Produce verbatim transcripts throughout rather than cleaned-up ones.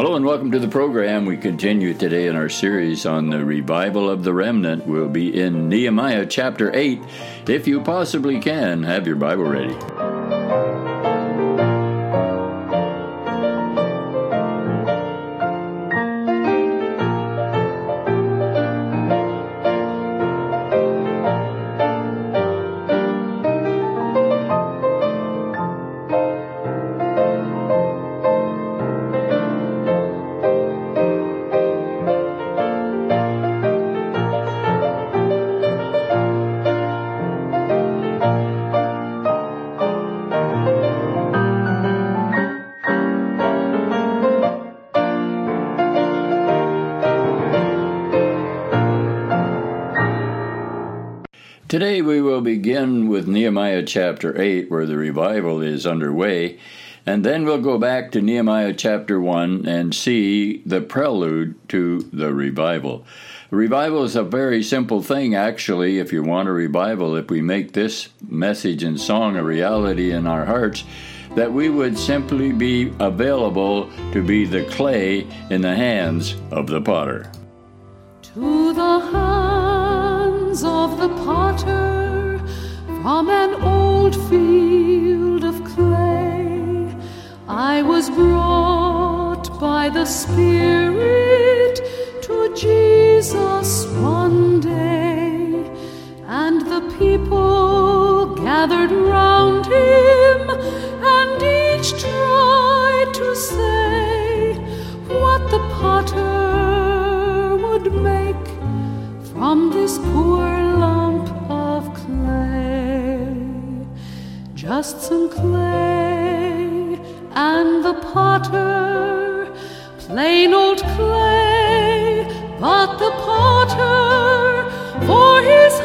Hello and welcome to the program. We continue today in our series on the revival of the remnant. We'll be in Nehemiah chapter eight. If you possibly can, have your Bible ready. Today we will begin with Nehemiah chapter eight, where the revival is underway, and then we'll go back to Nehemiah chapter one and see the prelude to the revival. Revival is a very simple thing, actually. If you want a revival, if we make this message and song a reality in our hearts, that we would simply be available to be the clay in the hands of the potter. To the hands of the potter, from an old field of clay, I was brought by the Spirit to Jesus one day, and the people gathered round him, and each tried to say what the potter would make from this poor lump of clay. Just some clay, and the potter, plain old clay, but the potter, for his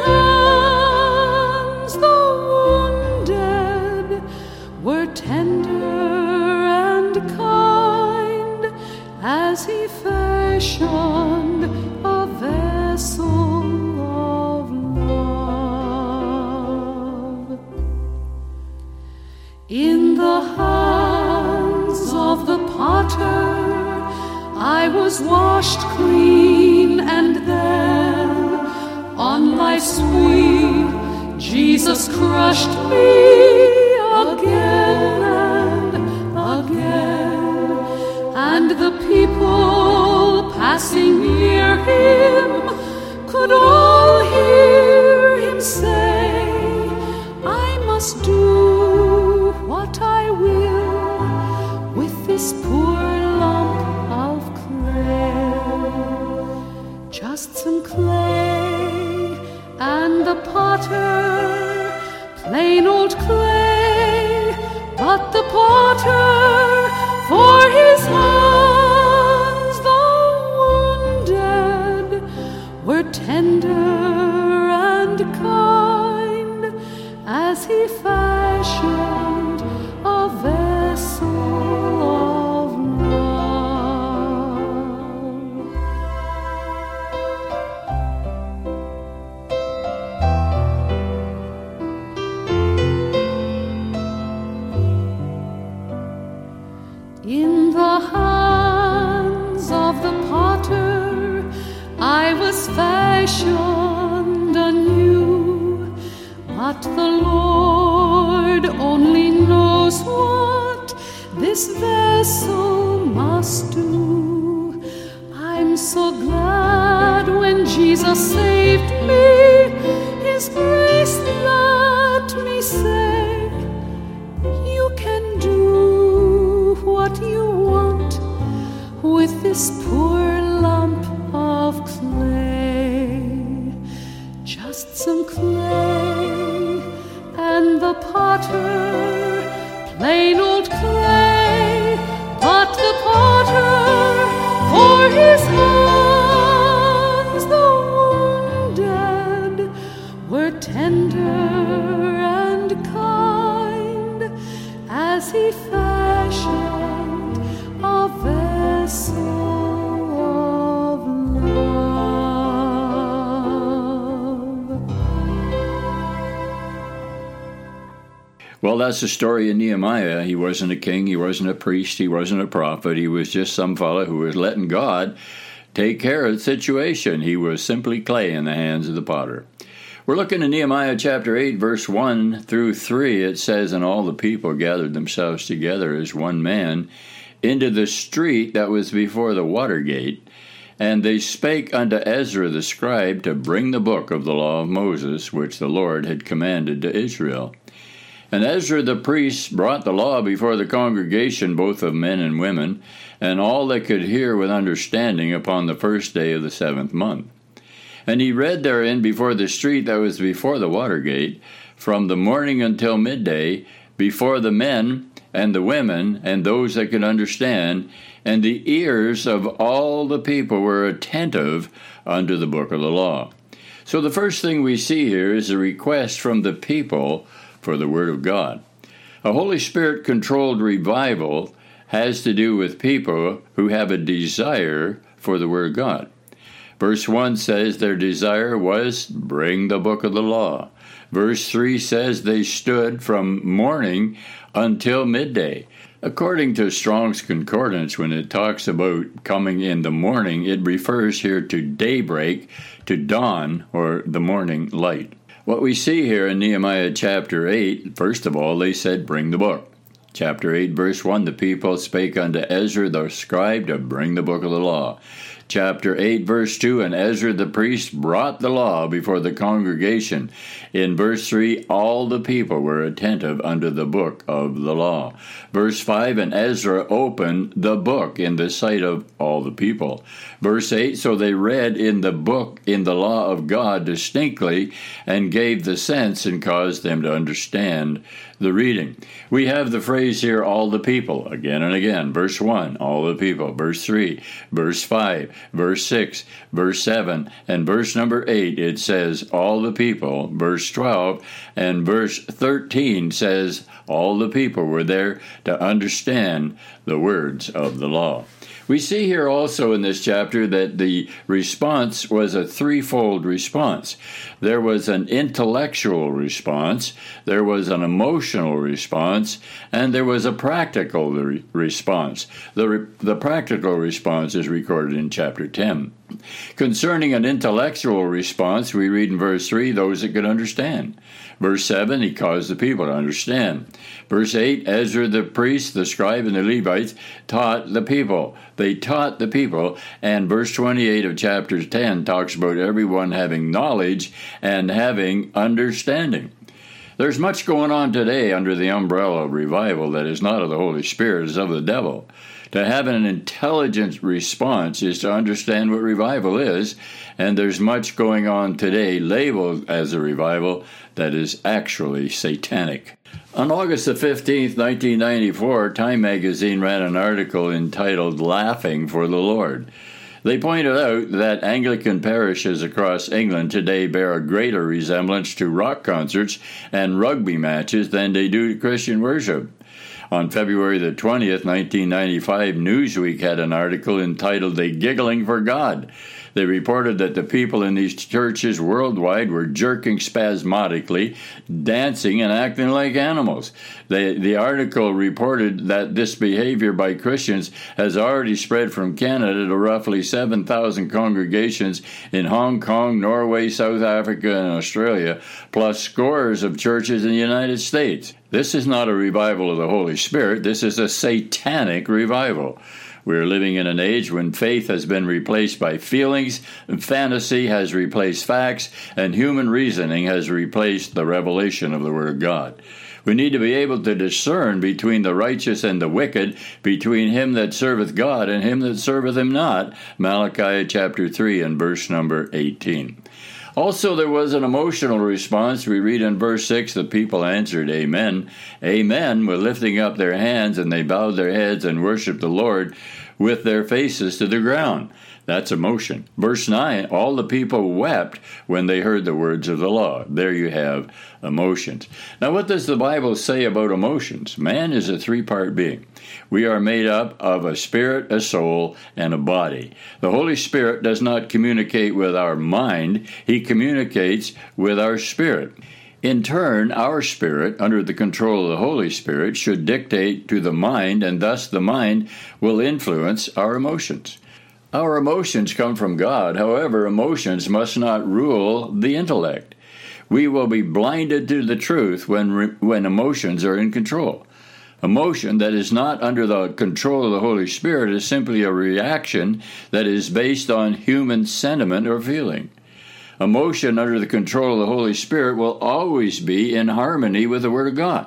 hands, though wounded, were tender and kind, as he fashioned a vessel of love. In the hands of the potter I was washed clean, and then on life's wheel Jesus crushed me again and again, and the people passing near him could all hear him say, I must do what I will with this poor lump of clay. Just some clay, and the potter, plain old clay, but the potter, for his hands, though wounded, were tender and kind, as he fashioned a vessel of love. In the hands of the potter I was fashioned anew, but the Lord only knows what this vessel must do. I'm so glad when Jesus saved me, his grace let me say, you can do what you want with this poor lump of clay. Just some clay, and the potter, plain old clay, but the potter, for his hands, though wounded, were tender and kind, as he fashioned a vessel of love. Well, that's the story of Nehemiah. He wasn't a king, he wasn't a priest, he wasn't a prophet. He was just some fellow who was letting God take care of the situation. He was simply clay in the hands of the potter. We're looking at Nehemiah chapter eight, verse one through three. It says, "And all the people gathered themselves together as one man into the street that was before the water gate. And they spake unto Ezra the scribe to bring the book of the law of Moses, which the Lord had commanded to Israel. And Ezra the priest brought the law before the congregation, both of men and women, and all that could hear with understanding upon the first day of the seventh month. And he read therein before the street that was before the water gate, from the morning until midday, before the men and the women and those that could understand, and the ears of all the people were attentive unto the book of the law." So the first thing we see here is a request from the people for the Word of God. A Holy Spirit-controlled revival has to do with people who have a desire for the Word of God. Verse one says their desire was, bring the book of the law. Verse three says they stood from morning until midday. According to Strong's Concordance, when it talks about coming in the morning, it refers here to daybreak, to dawn, or the morning light. What we see here in Nehemiah chapter eight, first of all, they said, bring the book. Chapter eight, verse one, the people spake unto Ezra the scribe to bring the book of the law. Chapter eight, verse two, and Ezra the priest brought the law before the congregation. In verse three, all the people were attentive unto the book of the law. Verse five, and Ezra opened the book in the sight of all the people. Verse eight, so they read in the book, in the law of God distinctly, and gave the sense and caused them to understand the reading. We have the phrase here, all the people, again and again. Verse one, all the people. Verse three, verse five, verse six, verse seven, and verse number eight, it says, all the people. Verse twelve, and verse thirteen says, all the people were there to understand the words of the law. We see here also in this chapter that the response was a threefold response. There was an intellectual response, there was an emotional response, and there was a practical re- response. The, re- the practical response is recorded in chapter ten. Concerning an intellectual response, we read in verse three, those that could understand. Verse seven, he caused the people to understand. Verse eight, Ezra the priest, the scribe, and the Levites taught the people. They taught the people. And verse twenty-eight of chapter ten talks about everyone having knowledge and having understanding. There's much going on today under the umbrella of revival that is not of the Holy Spirit, is of the devil. To have an intelligent response is to understand what revival is, and there's much going on today labeled as a revival that is actually satanic. On August the fifteenth, nineteen ninety-four, Time magazine ran an article entitled Laughing for the Lord. They pointed out that Anglican parishes across England today bear a greater resemblance to rock concerts and rugby matches than they do to Christian worship. On February the twentieth, nineteen ninety-five, Newsweek had an article entitled They Giggling for God. They reported that the people in these churches worldwide were jerking spasmodically, dancing, and acting like animals. They, the article reported that this behavior by Christians has already spread from Canada to roughly seven thousand congregations in Hong Kong, Norway, South Africa, and Australia, plus scores of churches in the United States. This is not a revival of the Holy Spirit. This is a satanic revival. We are living in an age when faith has been replaced by feelings, and fantasy has replaced facts, and human reasoning has replaced the revelation of the Word of God. We need to be able to discern between the righteous and the wicked, between him that serveth God and him that serveth him not. Malachi chapter three and verse number eighteen. Also, there was an emotional response. We read in verse six, the people answered, Amen. Amen, with lifting up their hands, and they bowed their heads and worshiped the Lord with their faces to the ground. That's emotion. Verse nine, all the people wept when they heard the words of the law. There you have emotions. Now, what does the Bible say about emotions? Man is a three-part being. We are made up of a spirit, a soul, and a body. The Holy Spirit does not communicate with our mind. He communicates with our spirit. In turn, our spirit, under the control of the Holy Spirit, should dictate to the mind, and thus the mind will influence our emotions. Our emotions come from God. However, emotions must not rule the intellect. We will be blinded to the truth when, when emotions are in control. Emotion that is not under the control of the Holy Spirit is simply a reaction that is based on human sentiment or feeling. Emotion under the control of the Holy Spirit will always be in harmony with the Word of God.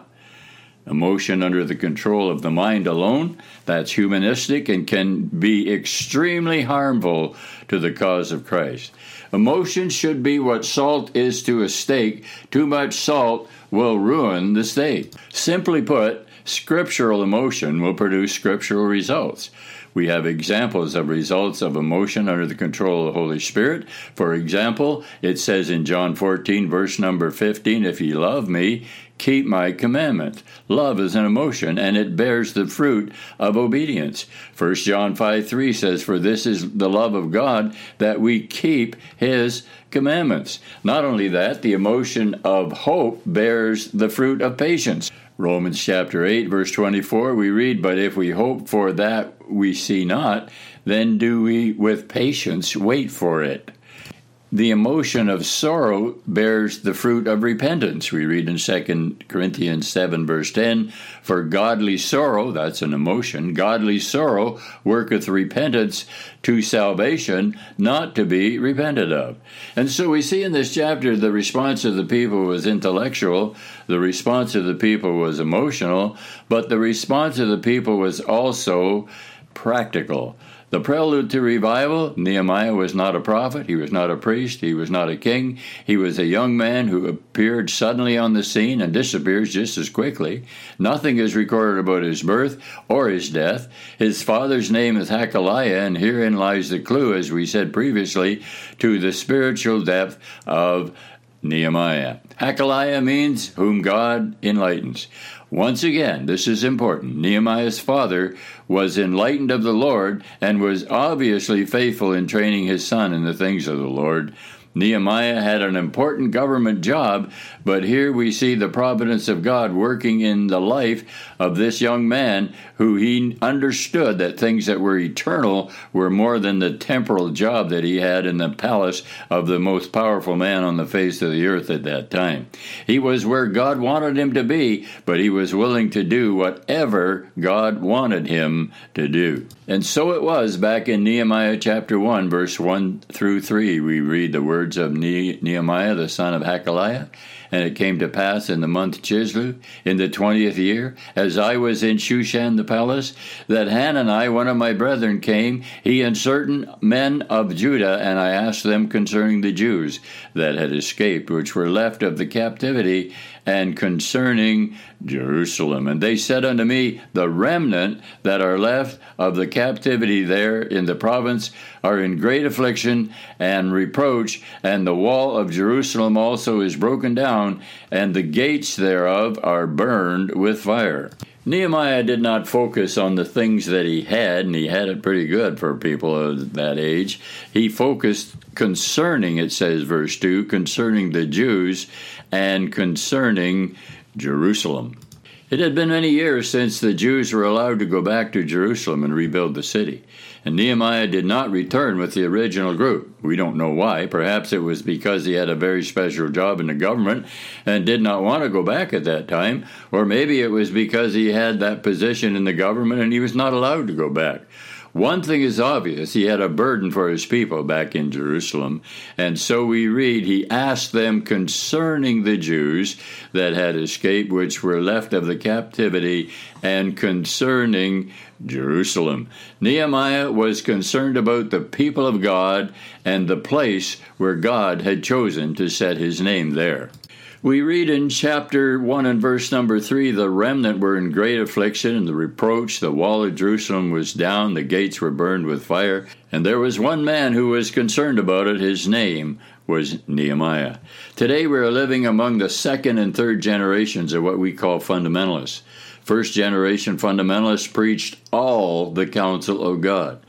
Emotion under the control of the mind alone, that's humanistic and can be extremely harmful to the cause of Christ. Emotion should be what salt is to a steak. Too much salt will ruin the steak. Simply put, scriptural emotion will produce scriptural results. We have examples of results of emotion under the control of the Holy Spirit. For example, it says in John fourteen, verse number fifteen, "If ye love me, keep my commandments." Love is an emotion, and it bears the fruit of obedience. First John five three says, "For this is the love of God, that we keep his commandments." Not only that, the emotion of hope bears the fruit of patience. Romans chapter eight, verse twenty-four, we read, "But if we hope for that we see not, then do we with patience wait for it." The emotion of sorrow bears the fruit of repentance. We read in Second Corinthians seven, verse ten, "For godly sorrow," that's an emotion, "godly sorrow worketh repentance to salvation, not to be repented of." And so we see in this chapter the response of the people was intellectual, the response of the people was emotional, but the response of the people was also practical. The prelude to revival, Nehemiah was not a prophet, he was not a priest, he was not a king. He was a young man who appeared suddenly on the scene and disappears just as quickly. Nothing is recorded about his birth or his death. His father's name is Hakaliah, and herein lies the clue, as we said previously, to the spiritual depth of Nehemiah. Hakaliah means whom God enlightens. Once again, this is important. Nehemiah's father was enlightened of the Lord and was obviously faithful in training his son in the things of the Lord. Nehemiah had an important government job, but here we see the providence of God working in the life of this young man who he understood that things that were eternal were more than the temporal job that he had in the palace of the most powerful man on the face of the earth at that time. He was where God wanted him to be, but he was willing to do whatever God wanted him to do. And so it was back in Nehemiah chapter one, verse one through three. We read the words of Nehemiah, the son of Hakaliah. "And it came to pass in the month Chislev, in the twentieth year, as I was in Shushan the palace, that Hanani, one of my brethren, came, he and certain men of Judah, and I asked them concerning the Jews that had escaped, which were left of the captivity, and concerning Jerusalem. And they said unto me, The remnant that are left of the captivity there in the province are in great affliction and reproach, and the wall of Jerusalem also is broken down, and the gates thereof are burned with fire." Nehemiah did not focus on the things that he had, and he had it pretty good for people of that age. He focused concerning, it says, verse two, concerning the Jews and concerning Jerusalem. It had been many years since the Jews were allowed to go back to Jerusalem and rebuild the city, and Nehemiah did not return with the original group. We don't know why. Perhaps it was because he had a very special job in the government and did not want to go back at that time, or maybe it was because he had that position in the government and he was not allowed to go back. One thing is obvious, he had a burden for his people back in Jerusalem, and so we read, he asked them concerning the Jews that had escaped, which were left of the captivity, and concerning Jerusalem. Nehemiah was concerned about the people of God and the place where God had chosen to set his name there. We read in chapter one and verse number three, the remnant were in great affliction and the reproach, the wall of Jerusalem was down, the gates were burned with fire, and there was one man who was concerned about it. His name was Nehemiah. Today we are living among the second and third generations of what we call fundamentalists. First generation fundamentalists preached all the counsel of God.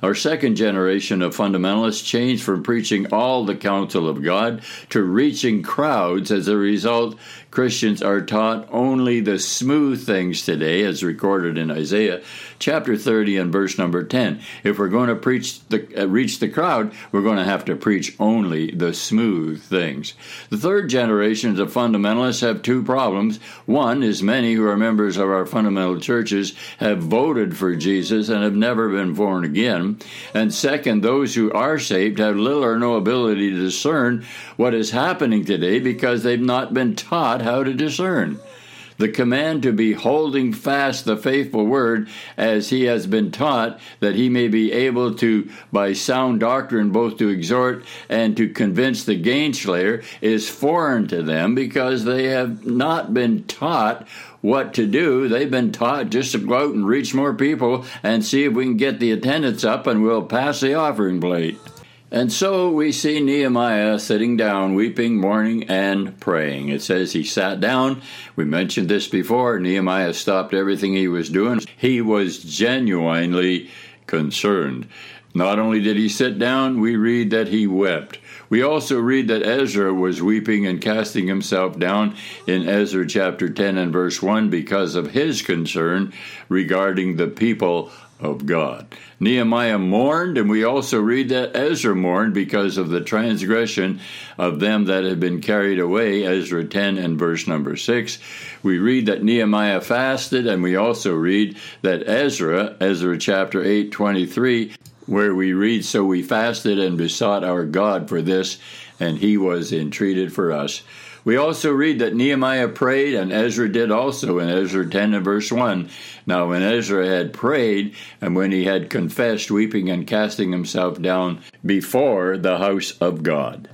Our second generation of fundamentalists changed from preaching all the counsel of God to reaching crowds. As a result, Christians are taught only the smooth things today, as recorded in Isaiah chapter thirty and verse number ten. If we're going to preach the, uh, reach the crowd, we're going to have to preach only the smooth things. The third generations of fundamentalists have two problems. One is many who are members of our fundamental churches have voted for Jesus and have never been born again. And second, those who are saved have little or no ability to discern what is happening today because they've not been taught how to discern. The command to be holding fast the faithful word as he has been taught, that he may be able to, by sound doctrine, both to exhort and to convince the gainslayer, is foreign to them because they have not been taught what to do. They've been taught just to go out and reach more people and see if we can get the attendance up and we'll pass the offering plate. And so we see Nehemiah sitting down, weeping, mourning, and praying. It says he sat down. We mentioned this before. Nehemiah stopped everything he was doing. He was genuinely concerned. Not only did he sit down, we read that he wept. We also read that Ezra was weeping and casting himself down in Ezra chapter ten and verse one because of his concern regarding the people of God. Nehemiah mourned, and we also read that Ezra mourned because of the transgression of them that had been carried away, Ezra ten and verse number six. We read that Nehemiah fasted, and we also read that Ezra, Ezra chapter eight, twenty-three, where we read, "So we fasted and besought our God for this, and he was entreated for us." We also read that Nehemiah prayed, and Ezra did also in Ezra ten and verse one. Now when Ezra had prayed, and when he had confessed, weeping and casting himself down before the house of God.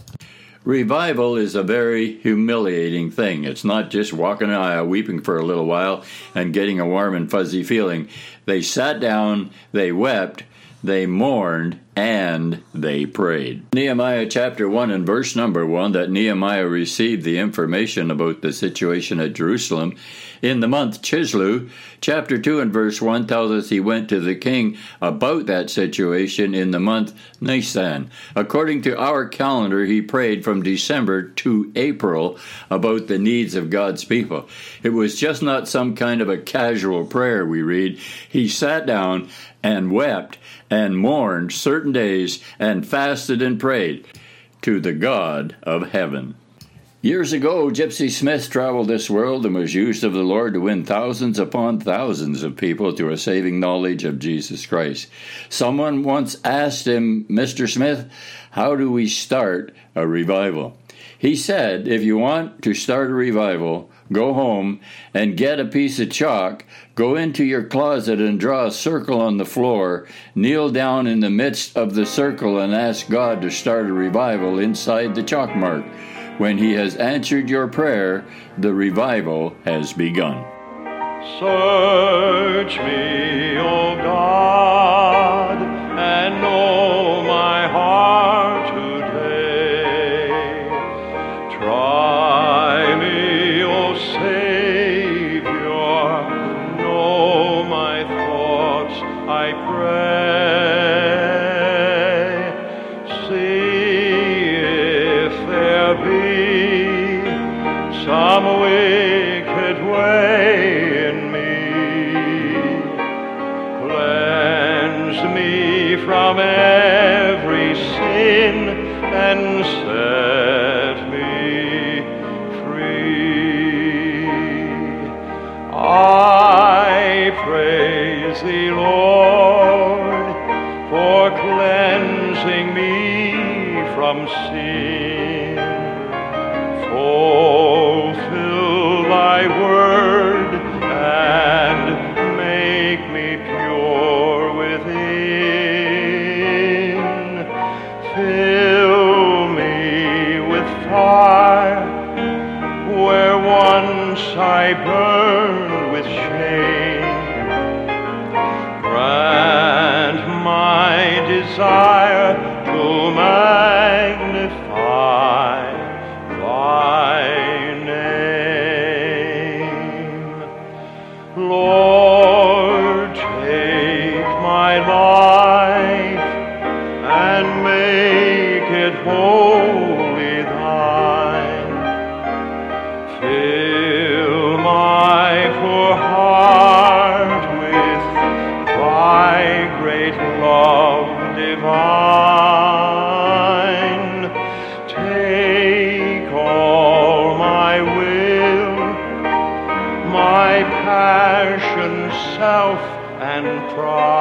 Revival is a very humiliating thing. It's not just walking an aisle, weeping for a little while, and getting a warm and fuzzy feeling. They sat down, they wept, they mourned, and they prayed. Nehemiah chapter one and verse number one, that Nehemiah received the information about the situation at Jerusalem in the month Chislev. Chapter two and verse one tells us he went to the king about that situation in the month Nisan. According to our calendar, he prayed from December to April about the needs of God's people. It was just not some kind of a casual prayer, we read. He sat down and wept and mourned certain days and fasted and prayed to the God of heaven. Years ago, Gypsy Smith traveled this world and was used of the Lord to win thousands upon thousands of people to a saving knowledge of Jesus Christ. Someone once asked him, "Mister Smith, how do we start a revival?" He said, "If you want to start a revival, go home and get a piece of chalk, go into your closet and draw a circle on the floor, kneel down in the midst of the circle and ask God to start a revival inside the chalk mark. When he has answered your prayer, the revival has begun." Search me, O God, and know my heart today. Try me, O Savior, know my thoughts, I pray. See if there be some wicked way in me. Cleanse me from every sin and set me free. I praise thee, Lord, for cleansing me from sin. Fulfill thy word and make me pure within. Fill me with fire where once I burned with shame. Grant my desire to magnify thy name. Lord, take my life and pride.